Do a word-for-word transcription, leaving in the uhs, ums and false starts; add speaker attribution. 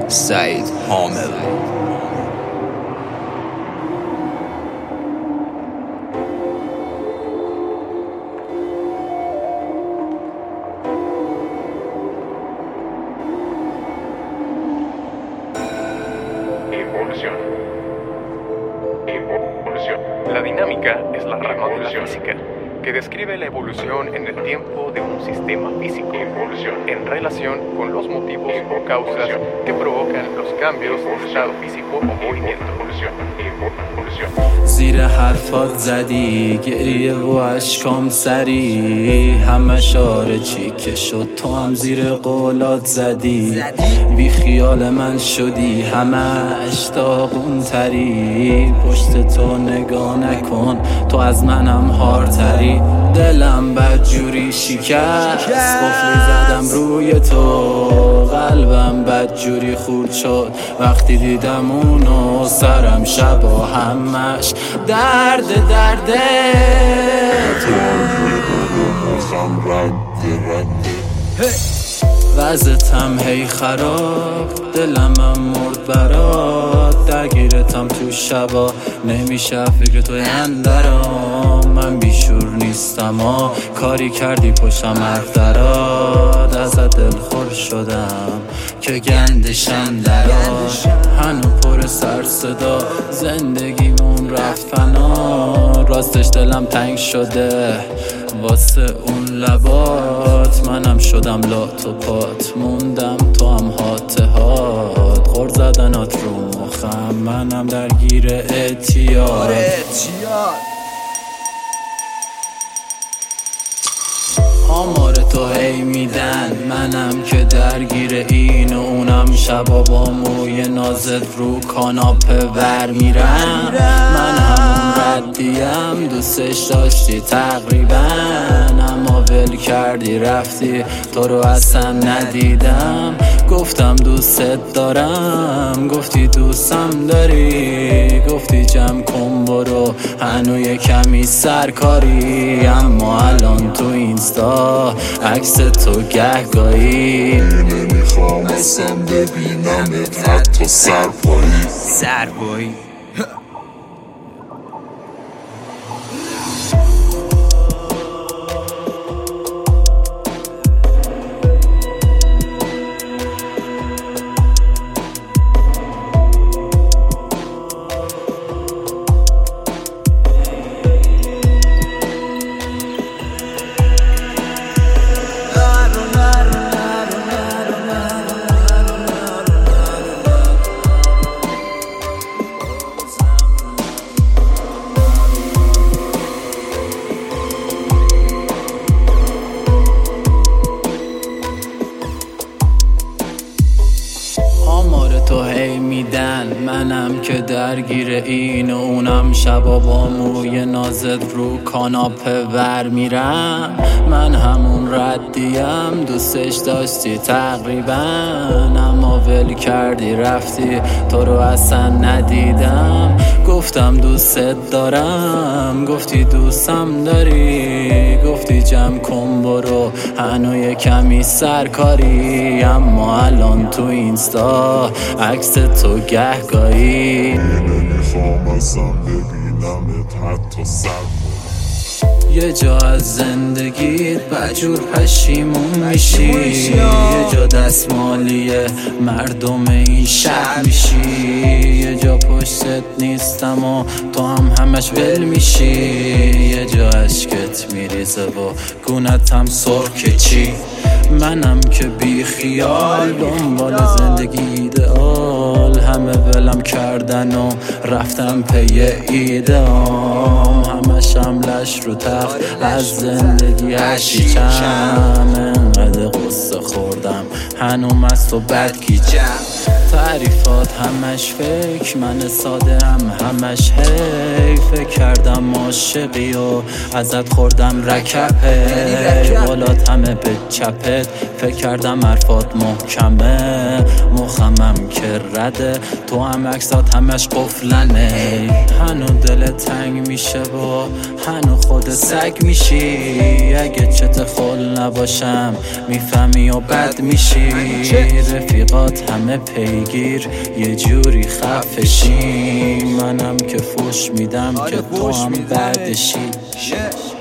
Speaker 1: سعید حامد.
Speaker 2: Evolución. Evolución. La dinámica es la rama de la física que describe la evolución en el tiempo de un sistema físico en relación con los motivos o causas que provocan los cambios de estado físico o movimiento.
Speaker 3: زیر حرفات زدی گریه و اشکام سری، همه شاره چی که شد تو هم زیر قولات زدی. بی خیال من شدی همه اشتاقون تری، پشت تو نگاه نکن تو از منم هارتری. دلم بدجوری شکست قفلی زدم روی تو، قلبم بدجوری خورد شد وقتی دیدم اونو. سرم شب و همش درد درده وضعتم هی خراب، دلمم مرد برات، درگیرتم تو شبا نمیشه فکر توی اندرام. من بیشور نیستم ها کاری کردی پشتم حرف درات، ازت دلخور شدم که گندشم درات. هنو پر سر صدا زندگیمون رفت فنا، راستش دلم تنگ شده واسه اون لبات. منم شدم لات و پات موندم تو هم هات هات، غر زدنات رو مخم منم درگیر اعتیاد. آمار تو هی میدن منم که درگیر این و اونم، شبا با موی نازت رو کاناپه ور میرم. من همون ردیم دوستش داشتی تقریبا، اما ول کردی رفتی تو رو اصلا ندیدم. گفتم دوست دارم گفتی دوستم داری، گفتی جمع کن برو هنو یه کمی سرکاری. اما الان تو اینستا عکس تو گهگاهی
Speaker 4: نمیخوام اصلا ببینمت حتی سرپایی
Speaker 1: سرپایی.
Speaker 3: تو هی میدن منم که درگیر این و اونم، شبا با موی نازت رو کاناپه ور میرم. من همون ردیم دوستش داشتی تقریبا، اما ول کردی رفتی تو رو اصلا ندیدم. گفتم دوست دارم گفتی دوستم داری، گفتی جمع کن برو هنو یه کمی سرکاری. اما الان تو اینستا عکس تو گهگاهی
Speaker 4: نمیخوام اصلا ببینمت حتی سرپایی.
Speaker 3: یه جا از زندگیت بجور پشیمون میشی، یه جا دستمالی مردم این شهر میشی. یه جا پشتت نیستم و تو هم همش ول میشی، یه جا عشقت میریزه و گونت هم سرخ چی. منم که بی خیال دنبال زندگی ایدئال، همه ولم کردن و رفتم پی ایدئام. همشم لش رو تخت از زندگی هشیچم، انقدر قصه خوردم هنو مست و بدگیجم. تعریفات همش فکر من ساده هم همش هی، فکر کردم عاشقی و ازت خوردم رکپه، بالات همه به چپت فکر کردم حرفات محکمه. مخمم که رده تو هم عکسات همش قفلنه، هنو دل تنگ میشه و هنو خود سگ میشی. اگه چت خل نباشم میفهمی و بد میشی، رفیقات همه پیگی بگیر یه جوری خفشی، منم که فوش میدم که تو هم بعدشی.